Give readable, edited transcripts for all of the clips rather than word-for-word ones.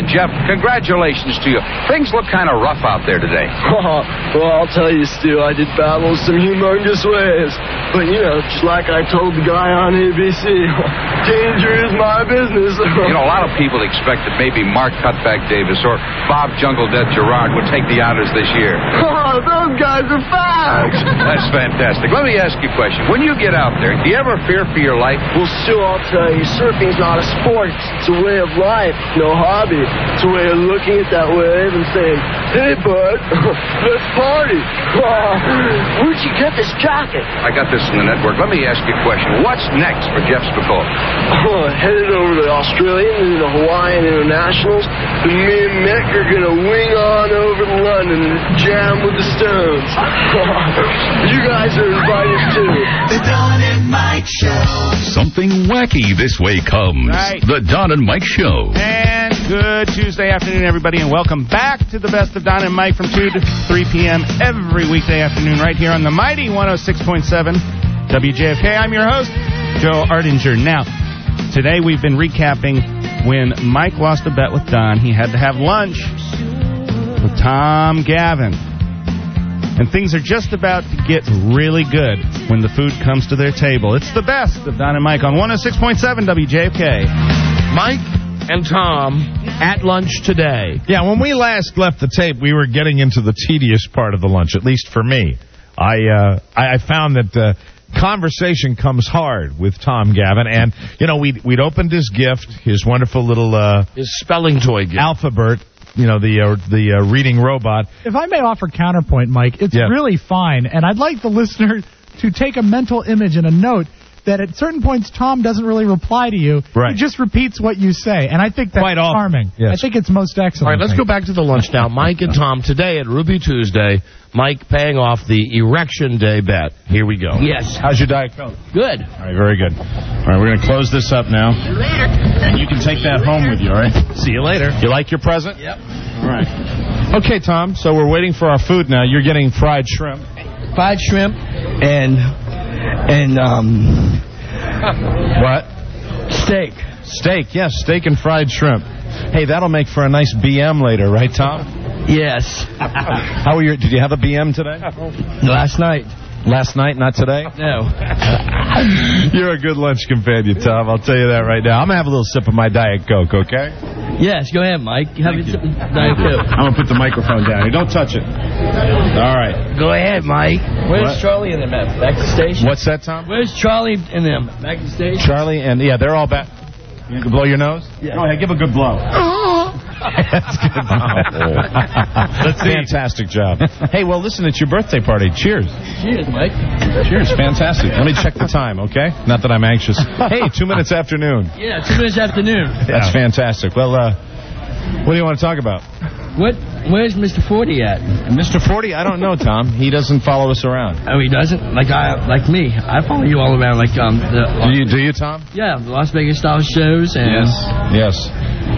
Jeff, congratulations to you. Things look kind of rough out there today. Well, I'll tell you, Stu, I did battle some humongous waves. But, just like I told the guy on ABC, danger is my business. A lot of people expect that maybe Mark Cutback Davis or Bob Jungle Death Gerard would take the honors this year. Oh, those guys are facts. That's fantastic. Let me ask you a question. When you get out there, do you ever fear for your life? Well, Stu, I'll tell you, surfing's not a sport. It's a way of life, no hobby. It's a way of looking at that wave and saying, hey, bud, let's party. Where'd you get this jacket? I got this in the network. Let me ask you a question. What's next for Jeff Spicoli? Headed over to the Australian and the Hawaiian Internationals. And me and Mick are going to wing on over to London and jam with the Stones. You guys are invited, too. The Don and Mike Show. Something wacky this way comes. Right. The Don and Mike Show. And good Tuesday afternoon, everybody, and welcome back to the best of Don and Mike from 2 to 3 p.m. every weekday afternoon right here on the mighty 106.7 WJFK. I'm your host, Joe Ardinger. Now, today we've been recapping when Mike lost a bet with Don. He had to have lunch with Tom Gavin. And things are just about to get really good when the food comes to their table. It's the best of Don and Mike on 106.7 WJFK. Mike and Tom at lunch today. Yeah, when we last left the tape, we were getting into the tedious part of the lunch, at least for me. I found that conversation comes hard with Tom Gavin, and, we'd opened his gift, his wonderful little... his spelling toy gift. Alphabet, the reading robot. If I may offer counterpoint, Mike, it's really fine, and I'd like the listener to take a mental image and a note that at certain points Tom doesn't really reply to you. Right. He just repeats what you say, and I think that's quite charming. Yes. I think it's most excellent. All right, let's go back to the lunch now. Mike and Tom today at Ruby Tuesday. Mike paying off the Erection Day bet. Here we go. Yes. How's your Diet Coke? Good. All right, very good. All right, we're going to close this up now. See you later. And you can take that home with you, all right? See you later. You like your present? Yep. All right. Okay, Tom, so we're waiting for our food now. You're getting fried shrimp. Fried shrimp and what? Steak. Steak, yes, steak and fried shrimp. Hey, that'll make for a nice BM later, right, Tom? Yes. How were your? Did you have a BM today? Last night. Last night, not today? No. You're a good lunch companion, Tom. I'll tell you that right now. I'm going to have a little sip of my Diet Coke, okay? Yes, go ahead, Mike. Have a sip of Diet Coke. I'm going to put the microphone down here. Don't touch it. All right. Go ahead, Mike. Where's Charlie and them at? Back to the station? What's that, Tom? Where's Charlie and them? Back to the station? Charlie and, they're all back. You can blow your nose? Yeah. Go ahead, give a good blow. That's good. That's fantastic job. Hey, well, listen, it's your birthday party. Cheers. Cheers, Mike. Cheers. Fantastic. Let me check the time, okay? Not that I'm anxious. Hey, 2 minutes after noon. Yeah, 2 minutes after noon. That's fantastic. Well, what do you want to talk about? Where's Mr. 40 at? Mr. 40? I don't know, Tom. He doesn't follow us around. Oh, he doesn't? Like me. I follow you all around. Like Do you, Tom? Yeah, the Las Vegas style shows and. Yes.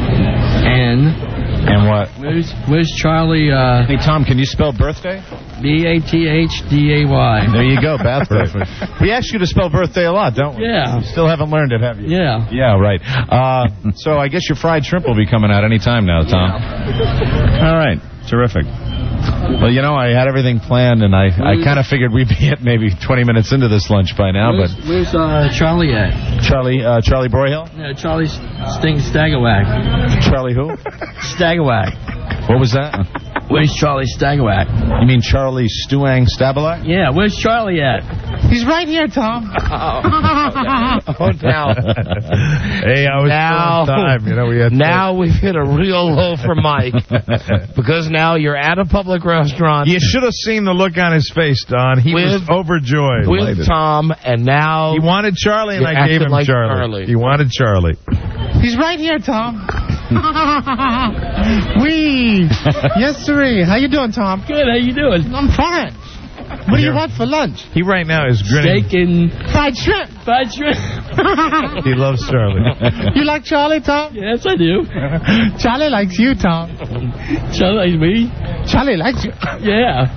And what? Where's Charlie? Hey, Tom, can you spell birthday? BATHDAY. There you go, birthday. We ask you to spell birthday a lot, don't we? Yeah. You still haven't learned it, have you? Yeah. Yeah, right. So I guess your fried shrimp will be coming out any time now, Tom. Yeah. All right. Terrific. Well, I had everything planned, and I kind of figured we'd be at maybe 20 minutes into this lunch by now. Where's Charlie at? Charlie Broyhill? No, Charlie Staggerwhack. Charlie who? Staggerwhack. What was that? Where's Charlie Staggerwhack? You mean Charlie Stuang Stabalak? Yeah, where's Charlie at? He's right here, Tom. Oh, now. Hey, I was now, time. We've hit a real low for Mike because now you're at a public restaurant. You should have seen the look on his face, Don. He was overjoyed. With Tom, and now... He wanted Charlie, and I gave him like Charlie. He wanted Charlie. He's right here, Tom. Wee. Yes, sir. How you doing, Tom? Good. How you doing? I'm fine. What do you want for lunch? He right now is grinning. Steak and fried shrimp. Fried shrimp. He loves Charlie. You like Charlie, Tom? Yes, I do. Charlie likes you, Tom. Charlie likes me. Charlie likes you. Yeah.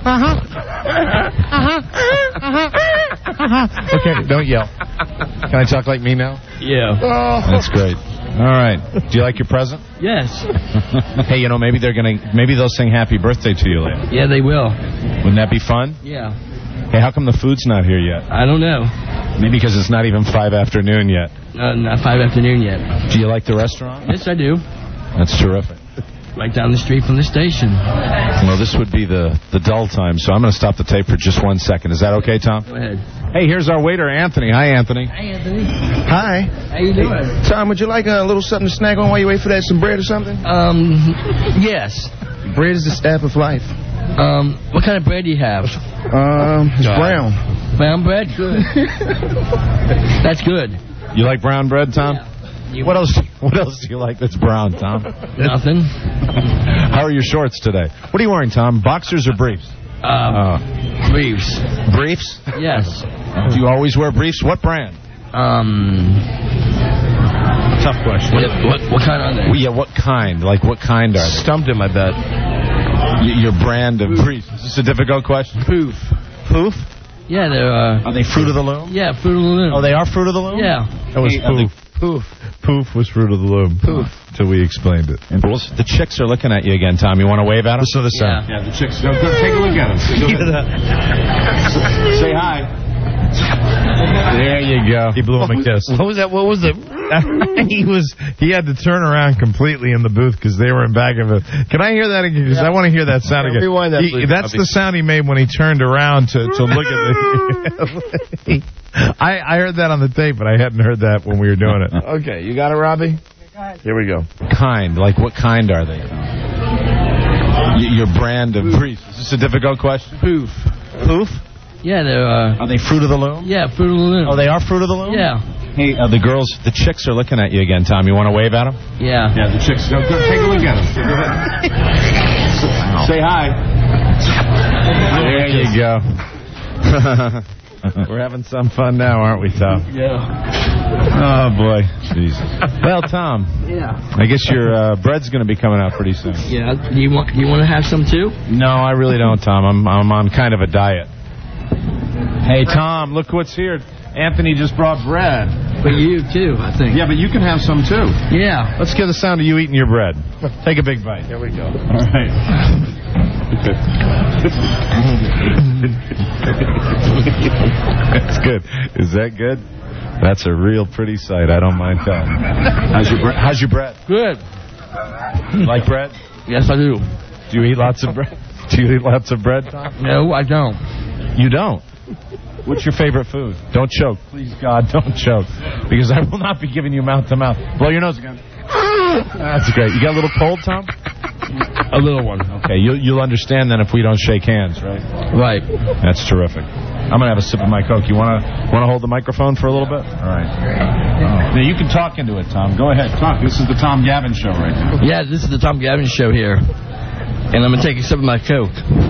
Okay, don't yell. Can I talk like me now? Yeah. That's great. All right. Do you like your present? Yes. Hey, you know, maybe they'll sing happy birthday to you later. Yeah, they will. Wouldn't that be fun? Yeah. Hey, how come the food's not here yet? I don't know. Maybe because it's not even 5 afternoon yet. Not 5 afternoon yet. Do you like the restaurant? Yes, I do. That's terrific. Right down the street from the station. Well, this would be the dull time, so I'm going to stop the tape for just 1 second. Is that okay, Tom? Go ahead. Hey, here's our waiter, Anthony. Hi, Anthony. Hi, Anthony. Hi. How you doing? Hey, Tom, would you like a little something to snack on while you wait for that? Some bread or something? Yes. Bread is the staff of life. What kind of bread do you have? It's brown. Brown bread? Good. That's good. You like brown bread, Tom? Yeah. What else do you like that's brown, Tom? Nothing. How are your shorts today? What are you wearing, Tom? Boxers or briefs? Briefs. Briefs? Yes. Do you always wear briefs? What brand? Tough question. What kind are they? Well, yeah, what kind? Like, what kind are they? Stumped him, I bet. Your brand of briefs. Is this a difficult question? Poof. Poof? Yeah, they're, Are they Fruit of the Loom? Yeah, Fruit of the Loom. Oh, they are Fruit of the Loom? Yeah. That was Poof. Poof. Poof was Fruit of the Loom. Poof. Till we explained it. And the chicks are looking at you again, Tom. You want to wave at them? Listen to the sound. Yeah. Yeah, the chicks. Go take a look at them. Say hi. There you go. He blew him a kiss. What was that? What was it? He had to turn around completely in the booth because they were in back of it. Can I hear that again? Because I want to hear that sound again. Rewind that, please. That's the sound he made when he turned around to look at the... I heard that on the tape, but I hadn't heard that when we were doing it. Okay, you got it, Robbie? Here we go. Kind. Like, what kind are they? Your brand of briefs. Is this a difficult question? Poof. Poof? Yeah, they're, Are they Fruit of the Loom? Yeah, Fruit of the Loom. Oh, they are Fruit of the Loom? Yeah. Hey, the chicks are looking at you again, Tom. You want to wave at them? Yeah. Yeah, the chicks. Go take a look at them. Go ahead. Say hi. There you go. We're having some fun now, aren't we, Tom? Yeah. Oh, boy. Jesus. Well, Tom. Yeah. I guess your bread's going to be coming out pretty soon. Yeah. Do you want to have some too? No, I really don't, Tom. I'm on kind of a diet. Hey, Tom, look what's here. Anthony just brought bread. For you too, I think. Yeah, but you can have some too. Yeah. Let's get the sound of you eating your bread. Take a big bite. Here we go. All right. That's good. Is that good? That's a real pretty sight. I don't mind telling. How's your bread? Good. You like bread? Yes, I do. Do you eat lots of bread? Do you eat lots of bread, Tom? No, I don't. You don't? What's your favorite food? Don't choke. Please, God, don't choke. Because I will not be giving you mouth-to-mouth. Blow your nose again. That's great. You got a little cold, Tom? A little one. Okay, you'll understand then if we don't shake hands, right? Right. That's terrific. I'm going to have a sip of my Coke. You want to hold the microphone for a little bit? All right. Now, you can talk into it, Tom. Go ahead. Talk. This is the Tom Gavin Show right now. Yeah, this is the Tom Gavin Show here. And I'm going to take a sip of my Coke.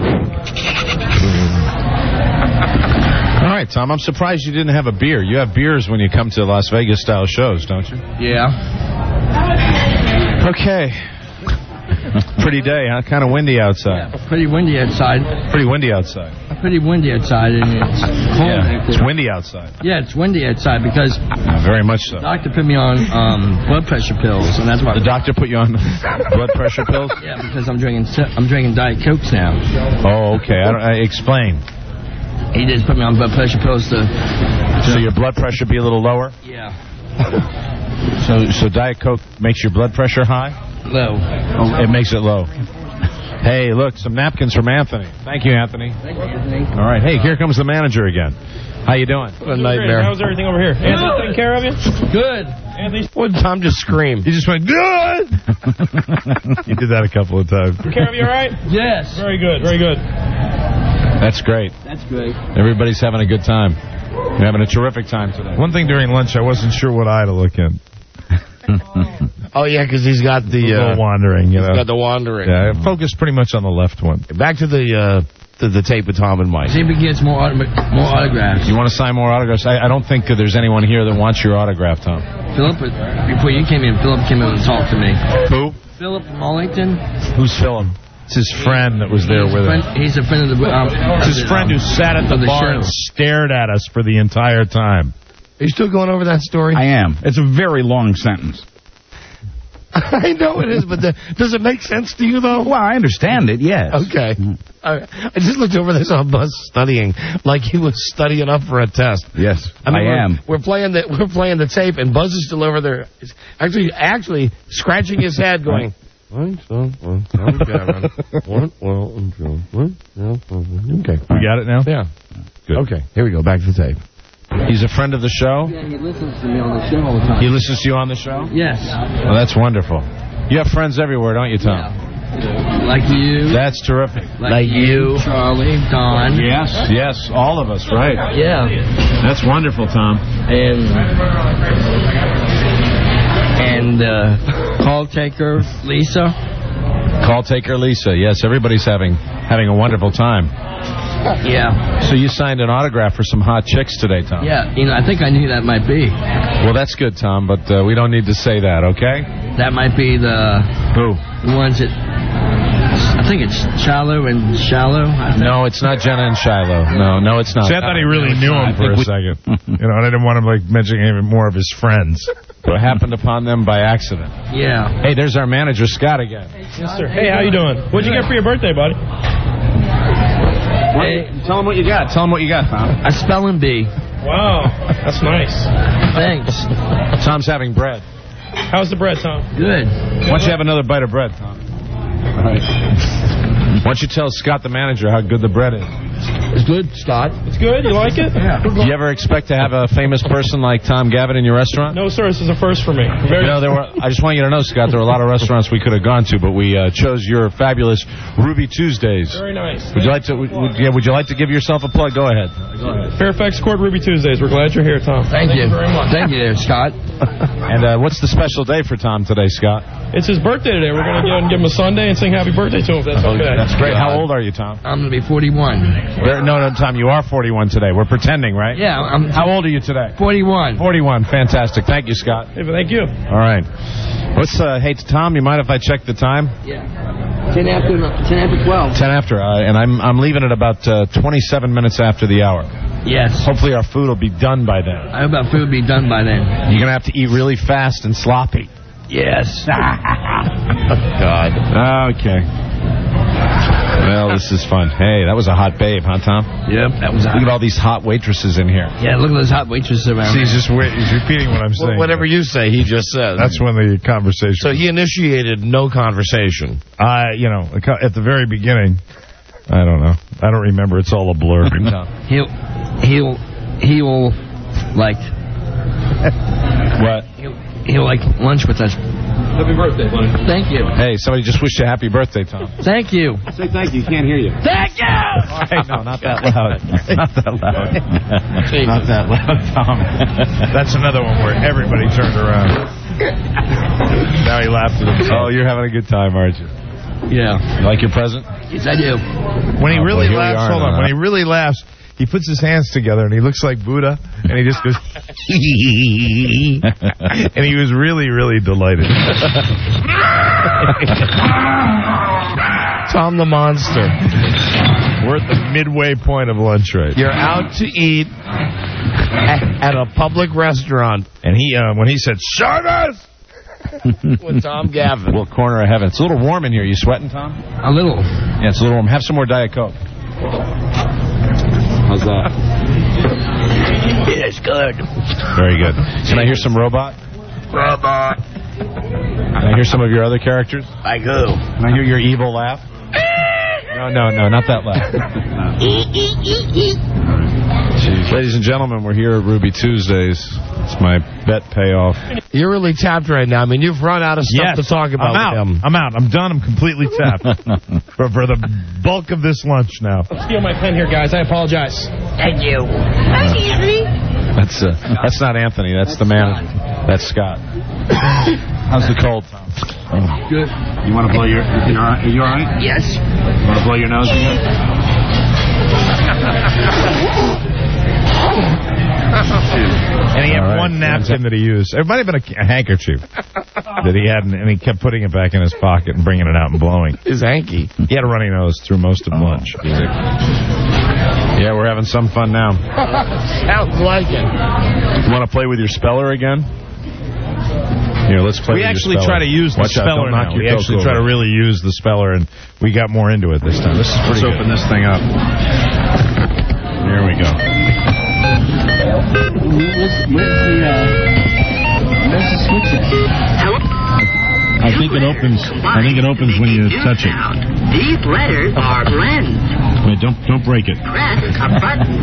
All right, Tom, I'm surprised you didn't have a beer. You have beers when you come to Las Vegas-style shows, don't you? Yeah. Okay. Pretty day, huh? Kind of windy outside. Yeah, pretty windy outside. Pretty windy outside. Pretty windy outside, and it's cold. Yeah, it's windy outside. Yeah, it's windy outside because... very much so. The doctor put me on blood pressure pills, and that's why... The doctor put you on blood pressure pills? Yeah, because I'm drinking Diet Cokes now. Oh, okay. Explain. He just put me on blood pressure pills to... So your blood pressure be a little lower? Yeah. So Diet Coke makes your blood pressure high? Low. Oh, it makes it low. Hey, look, some napkins from Anthony. Thank you, Anthony. Thank you, Anthony. All right. Hey, here comes the manager again. How you doing? What a nightmare. How's everything over here? Anthony taking care of you? Good. Anthony, What did Tom just scream? He just went, good! You did that a couple of times. taking care of you all right? Yes. Very good, very good. That's great. That's great. Everybody's having a good time. You're having a terrific time today. One thing during lunch, I wasn't sure what eye to look in. Oh, yeah, because he's got the... wandering, you know. He's got the wandering. Yeah, focus pretty much on the left one. Back to the tape with Tom and Mike. See if he gets more autographs. You want to sign more autographs? I don't think there's anyone here that wants your autograph, Tom. Philip, before you came in, Philip came in and talked to me. Who? Philip from Arlington. Who's Philip? It's his friend that was there with him. He's a friend of the... It's his friend who sat at the bar and stared at us for the entire time. Are you still going over that story? I am. It's a very long sentence. I know it is, but does it make sense to you, though? Well, I understand it, yes. Okay. I just looked over this on Buzz studying, like he was studying up for a test. Yes, I am. We're playing the tape, and Buzz is still over there, actually scratching his head, going. Okay. We got it now? Yeah. Good. Okay, here we go. Back to the tape. He's a friend of the show? Yeah, he listens to me on the show all the time. He listens to you on the show? Yes. Well, that's wonderful. You have friends everywhere, don't you, Tom? Yeah. Like you. That's terrific. Like you. Charlie, Don. Yes, all of us, right? Yeah. That's wonderful, Tom. And call taker Lisa. Call taker Lisa. Yes, everybody's having a wonderful time. Yeah. So you signed an autograph for some hot chicks today, Tom? Yeah, I think I knew that might be. Well, that's good, Tom, but we don't need to say that, okay? That might be the... Who? The ones that... I think it's Shiloh and Shiloh. No, it's not Jenna and Shiloh. No, it's not. See, I thought he really knew him for a second. And I didn't want him mentioning even more of his friends. But it happened upon them by accident. Yeah. Hey, there's our manager, Scott, again. Yes, sir. Hey, how you doing? What'd you get for your birthday, buddy? Hey, tell him what you got. Tell him what you got, Tom. A spelling bee. Wow, that's nice. Thanks. Tom's having bread. How's the bread, Tom? Good. Why don't you have another bite of bread, Tom? All right. Why don't you tell Scott, the manager, how good the bread is? It's good, Scott. It's good? You like it? Yeah. Do you ever expect to have a famous person like Tom Gavin in your restaurant? No, sir. This is a first for me. I just want you to know, Scott, there were a lot of restaurants we could have gone to, but we chose your fabulous Ruby Tuesdays. Very nice. Would you like to? Would you like to give yourself a plug? Go ahead. Fairfax Court Ruby Tuesdays. We're glad you're here, Tom. Thank you very much. Thank you, there, Scott. And what's the special day for Tom today, Scott? It's his birthday today. We're going to go and give him a sundae and sing happy birthday to him, if that's okay. That's great. How old are you, Tom? I'm going to be 41. No, Tom, you are 41 today. We're pretending, right? Yeah. How old are you today? 41. 41. Fantastic. Thank you, Scott. Hey, thank you. All right. Hey, Tom, you mind if I check the time? Yeah. 10 after 12. 10 after. And I'm leaving at about 27 minutes after the hour. Yes. Hopefully our food will be done by then. I hope our food will be done by then. You're going to have to eat really fast and sloppy. Yes. God. Okay. Well, this is fun. Hey, that was a hot babe, huh, Tom? Yep, that was hot. Look at all these hot waitresses in here. Yeah, look at those hot waitresses around. See, he's repeating what I'm saying. Whatever you say, he just said. That's when the conversation... So he initiated no conversation. At the very beginning, I don't know. I don't remember. It's all a blur. He'll like... What? He'll like lunch with us. Happy birthday, buddy. Thank you. Hey, somebody just wished you a happy birthday, Tom. Thank you. Say thank you. Can't hear you. Thank you! Hey, no, not that loud. Not that loud. Not that loud, Tom. That's another one where everybody turned around. Now he laughed at himself. Oh, you're having a good time, aren't you? Yeah. You like your present? Yes, I do. When he really laughs, hold on. When he really laughs, he puts his hands together and he looks like Buddha and he just goes and he was really, really delighted. Tom the Monster. We're at the midway point of lunch, right? You're out to eat at a public restaurant. And he, when he said, service! With Tom Gavin. A little corner of heaven. It's a little warm in here. You sweating, Tom? A little. Yeah, it's a little warm. Have some more Diet Coke. How's that? It's good. Very good. Can I hear some robot? Robot. Can I hear some of your other characters? I go. Can I hear your evil laugh? No, not that laugh. Ladies and gentlemen, we're here at Ruby Tuesdays. It's my bet payoff. You're really tapped right now. I mean, you've run out of stuff to talk about with him. I'm out. I'm done. I'm completely tapped for the bulk of this lunch now. Steal my pen here, guys. I apologize. Thank you. That's not Anthony. That's the manager. That's Scott. How's the cold, Tom? Good. You want to blow your... Are you all right? Yes. You want to blow your nose again? And he had one napkin that he used. It might have been a handkerchief that he had, and he kept putting it back in his pocket and bringing it out and blowing. His hanky. He had a runny nose through most of lunch. Yeah, we're having some fun now. Sounds like it. You want to play with your speller again? Here, let's play. We actually try to use the speller now. We actually try to really use the speller, and we got more into it this time. This is pretty good. Let's open this thing up. Here we go. Where's the switch at? I think it opens when you touch it. These letters are blends. Wait, don't break it. Press a button.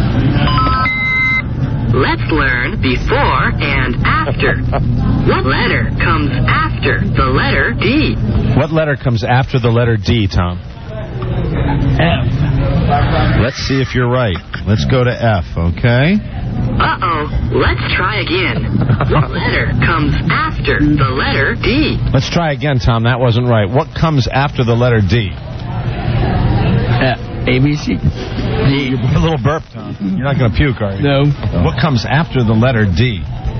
Let's learn before and after. What letter comes after the letter D? What letter comes after the letter D, Tom? F. Let's see if you're right. Let's go to F, okay? Uh-oh. Let's try again. What letter comes after the letter D? Let's try again, Tom. That wasn't right. What comes after the letter D? A, B, C. D. A little burp, Tom. You're not going to puke, are you? No. What comes after the letter D?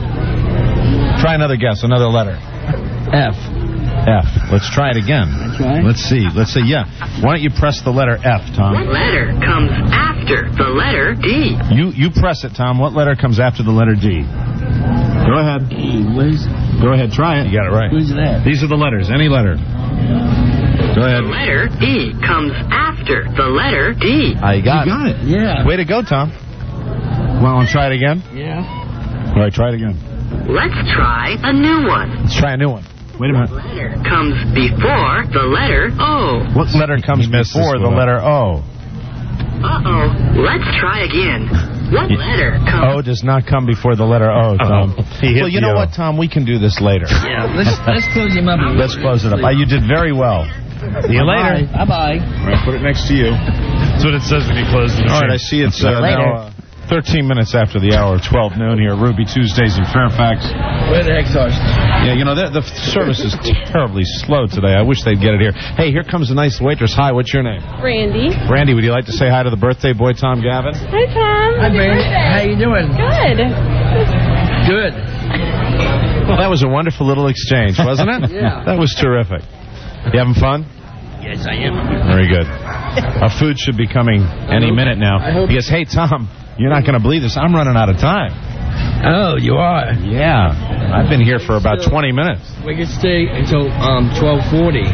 Try another guess, another letter. F. F. Let's try it again. Let's see. Let's see. Yeah. Why don't you press the letter F, Tom? What letter comes after the letter D? You press it, Tom. What letter comes after the letter D? Go ahead. Go ahead. Try it. You got it right. Who's that? These are the letters. Any letter. Go ahead. The letter E comes after the letter D. You got it. Yeah. Way to go, Tom. Well, want to try it again? Yeah. All right, try it again. Let's try a new one. Let's try a new one. Wait a minute. What letter comes before the letter O? What letter comes before the letter O? Uh-oh. Let's try again. What letter comes... O does not come before the letter O, Tom. Well, you know what, Tom? We can do this later. Yeah, let's close him up. Let's close it up. You did very well. See you later. Bye-bye. All right, put it next to you. That's what it says when you close the machine. All right, I see it's now 13 minutes after the hour of 12 noon here at Ruby Tuesdays in Fairfax. Where the heck's ours? Yeah, you know, the service is terribly slow today. I wish they'd get it here. Hey, here comes a nice waitress. Hi, what's your name? Brandy. Brandy, would you like to say hi to the birthday boy, Tom Gavin? Hi, Tom. Hi, Brandy. How you doing? Good. Good. Well, that was a wonderful little exchange, wasn't it? Yeah. That was terrific. You having fun? Yes, I am. Very good. Our food should be coming any minute now. Because, hey, Tom, you're not going to believe this. I'm running out of time. Oh, you are? Yeah. I've been here for about 20 minutes. We can stay until 12:40.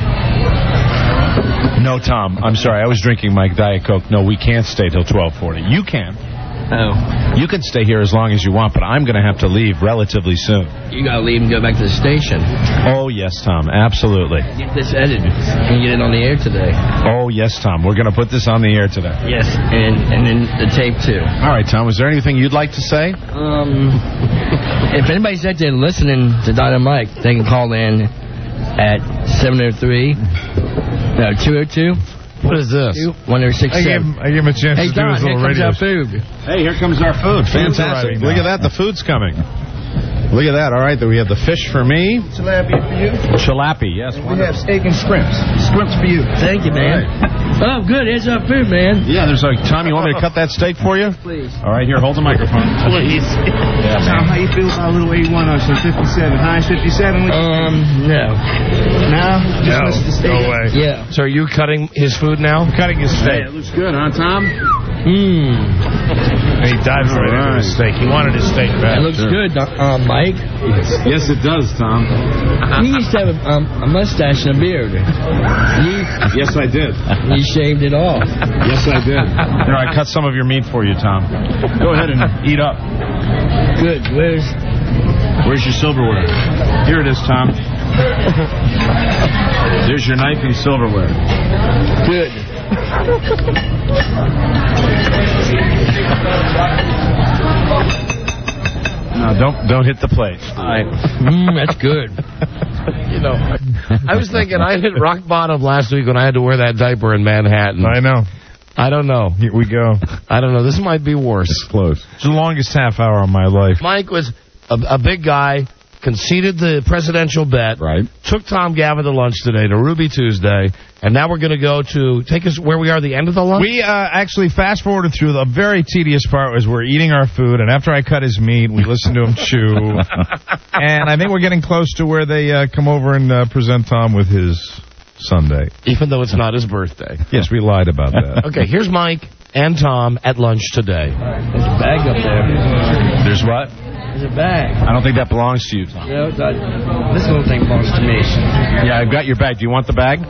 No, Tom. I'm sorry. I was drinking my Diet Coke. No, we can't stay till 12:40. You can. Oh. You can stay here as long as you want, but I'm going to have to leave relatively soon. You got to leave and go back to the station. Oh, yes, Tom. Absolutely. Get this edited and get it on the air today. Oh, yes, Tom. We're going to put this on the air today. Yes, and then the tape, too. All right, Tom. Is there anything you'd like to say? If anybody's out there listening to Don and Mike, they can call in at 202. What is this? 1067. I gave him a chance to do his little radio. Hey, here comes our food. Hey, here comes our food. Fantastic. Look at that. The food's coming. Look at that. All right, we have the fish for me. Tilapia for you. Tilapia, yes. We have steak and shrimps. Shrimps for you. Thank you, man. Right. Oh, good. Here's our food, man. Yeah, there's Tom, you want me to cut that steak for you? Please. All right, here, hold the microphone. Please. Yeah, Tom, how you feel about a little 81 on some 57? High 57? No. No? Just listen to steak? No way. Yeah. So are you cutting his food now? I'm cutting his steak. Yeah, it looks good, huh, Tom? He dives right into his steak. He wanted his steak back. It looks good, Mike. Yes, it does, Tom. You used to have a mustache and a beard. Yes, I did. You shaved it off. Yes, I did. Here, I cut some of your meat for you, Tom. Go ahead and eat up. Good. Where's your silverware? Here it is, Tom. There's your knife and silverware. Good. No, don't hit the plate. That's good. You know, I was thinking I hit rock bottom last week when I had to wear that diaper in Manhattan. I know. I don't know. Here we go. I don't know. This might be worse. It's close. It's the longest half hour of my life. Mike was a big guy, conceded the presidential bet. Right. Took Tom Gavin to lunch today, to Ruby Tuesday, and now we're going to go to, take us where we are, the end of the lunch? We actually fast-forwarded through the very tedious part was we're eating our food, and after I cut his meat, we listened to him chew. And I think we're getting close to where they come over and present Tom with his sundae. Even though it's not his birthday. Yes, we lied about that. Okay, here's Mike. and Tom at lunch today. There's a bag up there. There's what? There's a bag. I don't think that belongs to you, Tom. No, this little thing belongs to me. Yeah, I've got your bag. Do you want the bag?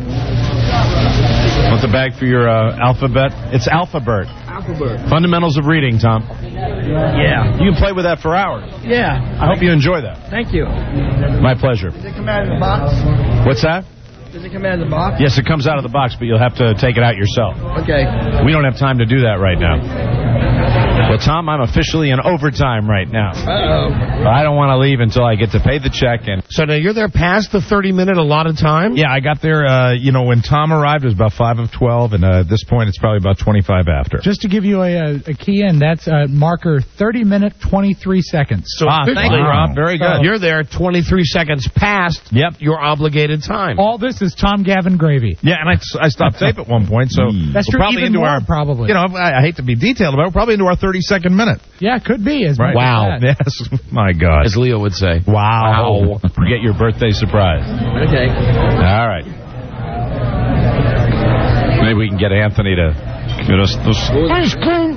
Want the bag for your alphabet? It's Alphabet. Alphabet. Fundamentals of reading, Tom. Yeah. You can play with that for hours. Yeah. I hope you enjoy that. Thank you. My pleasure. Does it come out of the box? What's that? Does it come out of the box? Yes, it comes out of the box, but you'll have to take it out yourself. Okay. We don't have time to do that right now. Well, Tom, I'm officially in overtime right now. Uh-oh. I don't want to leave until I get to pay the check. And So now you're there past the 30-minute allotted time? yeah, I got there, when Tom arrived, it was about 5 of 12, and at this point, it's probably about 25 after. Just to give you a key in, that's marker 30-minute, 23 seconds. So thank you, Rob. Very good. You're there 23 seconds past your obligated time. All this is Tom Gavin gravy. Yeah, and I stopped tape at one point, so That's we're true, probably even into more, our probably. I hate to be detailed about it, we're probably into our 32nd minute. Yeah, could be. As Right. much Wow. as that. Yes, my God. As Leo would say. Wow. Forget your birthday surprise. Okay. All right. Maybe we can get Anthony to get us those ice cream.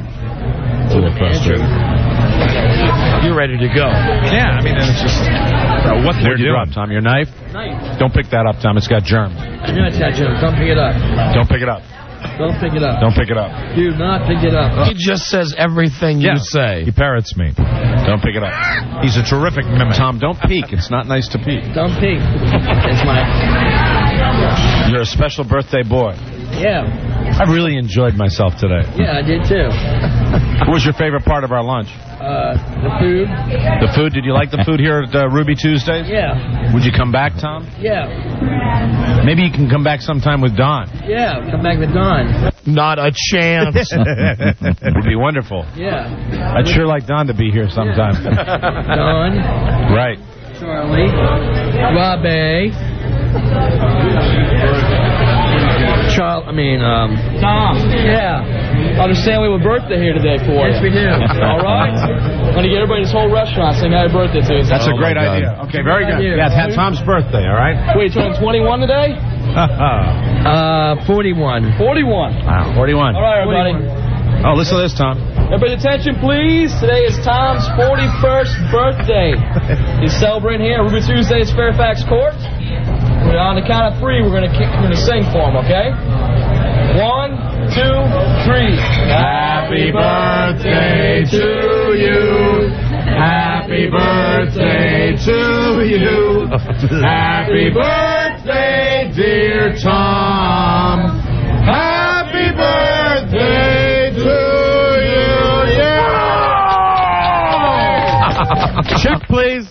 You're ready to go. Yeah, I mean, it's just... what did you drop, Tom? Your knife? Knife. Don't pick that up, Tom. It's got germs. I know it's got germs. Don't pick it up. Don't pick it up. Don't pick it up. Don't pick it up. Do not pick it up. He just says everything you say. He parrots me. Don't pick it up. He's a terrific mimic. Tom, don't peek. It's not nice to peek. Don't peek. It's my... You're a special birthday boy. Yeah. I really enjoyed myself today. Yeah, I did too. What was your favorite part of our lunch? The food. The food? Did you like the food here at Ruby Tuesdays? Yeah. Would you come back, Tom? Yeah. Maybe you can come back sometime with Don. Yeah. Come back with Don. Not a chance. It would be wonderful. Yeah. I'd sure like Don to be here sometime. Don. Right. Charlie. Robbie. Tom. Yeah. Understand we have a birthday here today for you. Yes, we do. All right? I'm going to get everybody in this whole restaurant saying happy birthday to you. That's a great idea. Okay, very good. Yeah, it's Tom's birthday, all right? Wait, you turning 21 today? 41. 41. Wow, 41. All right, everybody. 41. Oh, listen to this, Tom. Everybody's attention, please. Today is Tom's 41st birthday. He's celebrating here at Ruby Tuesdays, Fairfax Court. On the count of 3, we're going to sing for him, okay? 1, 2, 3. Happy birthday to you. Happy birthday to you. Happy birthday, dear Tom. Happy birthday to you. Yeah! Check, please.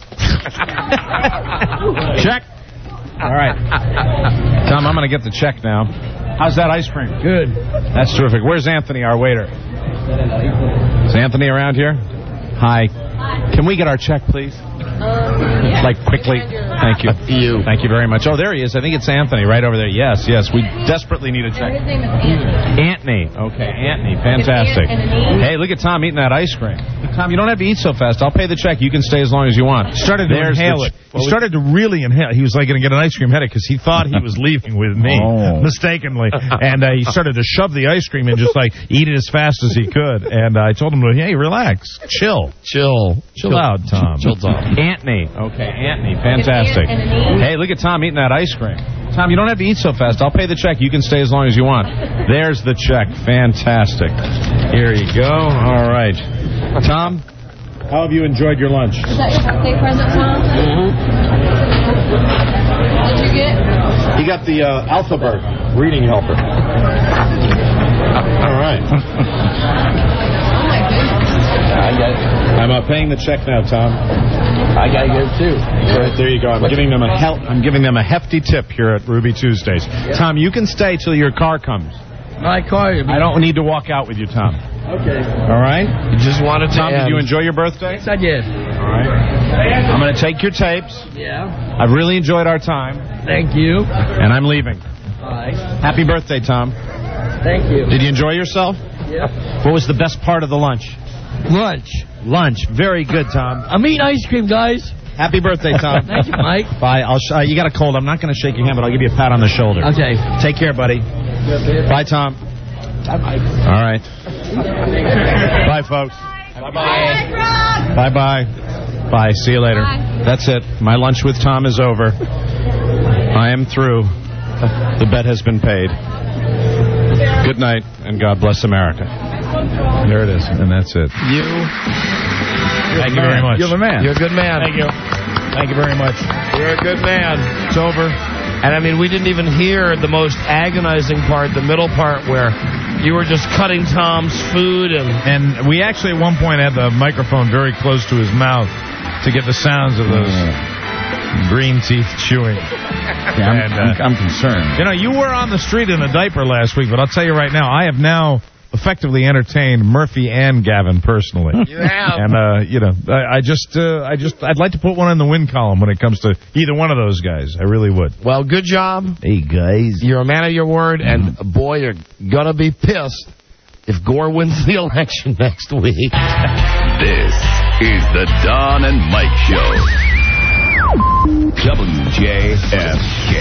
Check. All right. Tom, I'm going to get the check now. How's that ice cream? Good. That's terrific. Where's Anthony, our waiter? Is Anthony around here? Hi. Can we get our check, please? Yeah. Like, quickly. Thank you. Thank you very much. Oh, there he is. I think it's Anthony right over there. Yes. We desperately need a check. His name is Anthony. Anthony. Okay, Anthony. Fantastic. Hey, look at Tom eating that ice cream. Tom, you don't have to eat so fast. I'll pay the check. You can stay as long as you want. He started to inhale it. He started to really inhale. He was like going to get an ice cream headache because he thought he was leaving with me mistakenly. And he started to shove the ice cream and just like eat it as fast as he could. And I told him, hey, relax. Chill out, Tom. Chill, Tom. Anthony. Okay, Anthony. Fantastic. Hey, look at Tom eating that ice cream. Tom, you don't have to eat so fast. I'll pay the check. You can stay as long as you want. There's the check. Fantastic. Here you go. All right. Tom, how have you enjoyed your lunch? Is that your birthday present, Tom? Mm-hmm. What did you get? He got the Alphabet reading helper. All right. Oh, my goodness. I got it. I'm paying the check now, Tom. I got to get it, too. All right, there you go. I'm giving them a hefty tip here at Ruby Tuesdays. Yeah. Tom, you can stay till your car comes. My car. I don't need to walk out with you, Tom. Okay. All right? You just wanted to Tom, did you enjoy your birthday? Yes, I did. All right. I'm going to take your tapes. Yeah. I've really enjoyed our time. Thank you. And I'm leaving. All right. Happy birthday, Tom. Thank you. Did you enjoy yourself? Yeah. What was the best part of the lunch? Lunch. Very good, Tom. I'm eating ice cream, guys. Happy birthday, Tom. Thank you, Mike. Bye. You got a cold. I'm not going to shake your hand, but I'll give you a pat on the shoulder. Okay. Take care, buddy. Bye, Tom. All right. Bye, folks. Bye-bye. Bye-bye. Bye. See you later. Bye. That's it. My lunch with Tom is over. I am through. The bet has been paid. Good night, and God bless America. There it is, and that's it. Thank you very much. You're the man. You're a good man. Thank you. Thank you very much. You're a good man. It's over. And, I mean, we didn't even hear the most agonizing part, the middle part, where you were just cutting Tom's food. And we actually at one point had the microphone very close to his mouth to get the sounds of those green teeth chewing. Yeah, I'm concerned. You know, you were on the street in a diaper last week, but I'll tell you right now, I have now effectively entertained Murphy and Gavin personally. You have. And, you know, I'd like to put one in the win column when it comes to either one of those guys. I really would. Well, good job. Hey, guys. You're a man of your word, and, boy, you're going to be pissed if Gore wins the election next week. This is the Don and Mike Show. WJFK.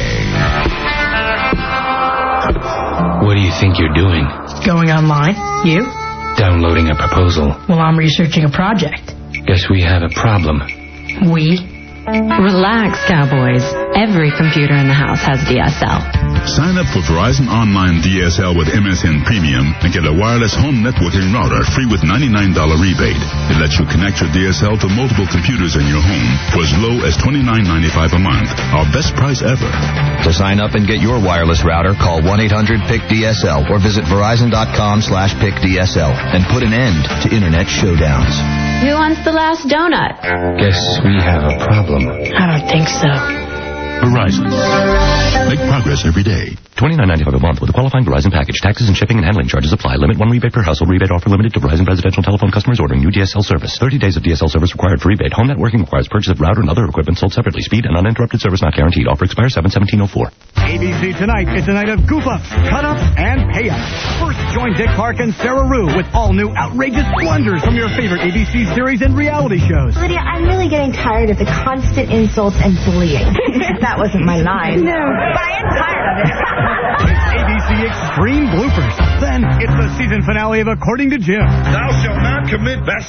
What do you think you're doing? Going online. You? Downloading a proposal. Well, I'm researching a project. Guess we have a problem. We? Relax, cowboys. Every computer in the house has DSL. Sign up for Verizon Online DSL with MSN Premium and get a wireless home networking router free with $99 rebate. It lets you connect your DSL to multiple computers in your home for as low as $29.95 a month. Our best price ever. To sign up and get your wireless router, call 1-800-PIC-DSL or visit Verizon.com/PIC-DSL and put an end to Internet showdowns. Who wants the last donut? Guess we have a problem. I don't think so. Verizon. Make progress every day. $29.95 a month with a qualifying Verizon package. Taxes and shipping and handling charges apply. Limit 1 rebate per household. Rebate offer limited to Verizon residential telephone customers ordering new DSL service. 30 days of DSL service required for rebate. Home networking requires purchase of router and other equipment sold separately. Speed and uninterrupted service not guaranteed. Offer expires 7/17/04. ABC Tonight is a night of goof-ups, cut-ups, and pay-ups. First, join Dick Clark and Sarah Rue with all new outrageous blunders from your favorite ABC series and reality shows. Lydia, I'm really getting tired of the constant insults and bullying. That wasn't my line. No, but I am tired of it. It's ABC Extreme Bloopers. Then, it's the season finale of According to Jim. Thou shalt not commit